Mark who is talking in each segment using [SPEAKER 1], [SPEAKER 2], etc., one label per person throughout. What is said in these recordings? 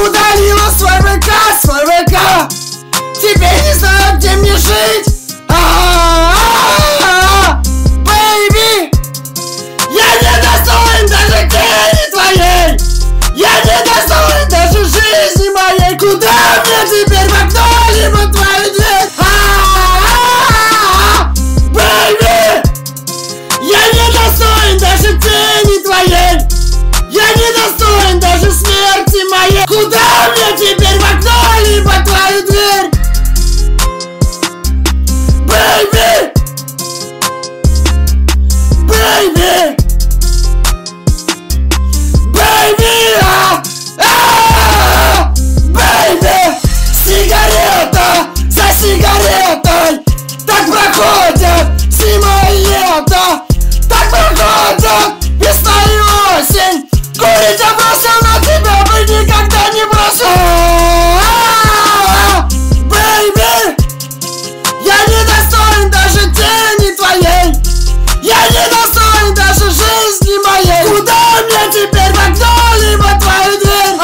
[SPEAKER 1] удалила свой ВК, теперь не знаю, где мне жить. Бэйби, я не достоин даже тени твоей, я не достоин даже жизни моей. Куда мне теперь, в окно либо твою дверь? Бэйби, я не достоин даже тени твоей, я не достоин даже смерти моей. Куда мне теперь, в окно либо твою дверь? Бэйби, бэйби, бэйби, бэйби. Сигарета за сигаретой, так проходят зима и лето, так проходят весна и осень. Курить я бросил, но тебя бы никогда не бросил. Бэйби, я не достоин даже тени твоей, я не достоин даже жизни моей. Куда мне теперь, в окно либо твою дверь?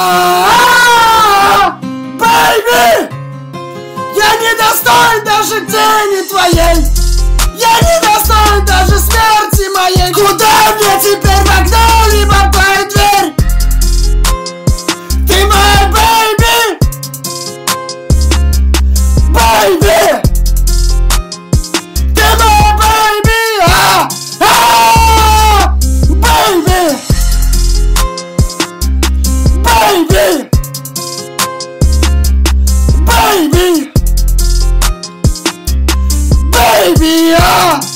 [SPEAKER 1] Бэйби, я не достоин даже тени твоей, я не достоин даже смерти моей. Куда мне теперь, в окно либо твою дверь? Ты моя бэйби, бэйби, ты моя бэйби, бэйби, бэйби, бэйби, бэйби,